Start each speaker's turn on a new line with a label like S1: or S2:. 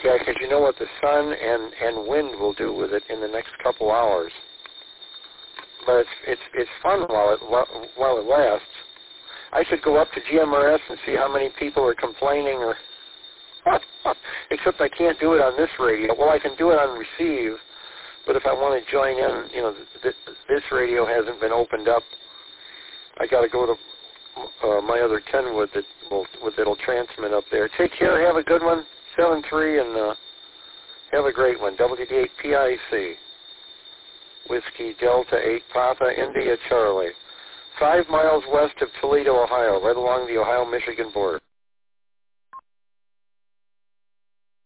S1: Yeah, because you know what the sun and wind will do with it in the next couple hours. But it's fun while it lasts. I should go up to GMRS and see how many people are complaining, or except I can't do it on this radio. Well, I can do it on receive, but if I want to join in, you know, this radio hasn't been opened up. I got to go to my other Kenwood that'll transmit up there. Take care. Have a good one. 7-3, and have a great one. WD8PIC. Whiskey Delta 8 Papa India Charlie. 5 miles west of Toledo, Ohio, right along the Ohio-Michigan border.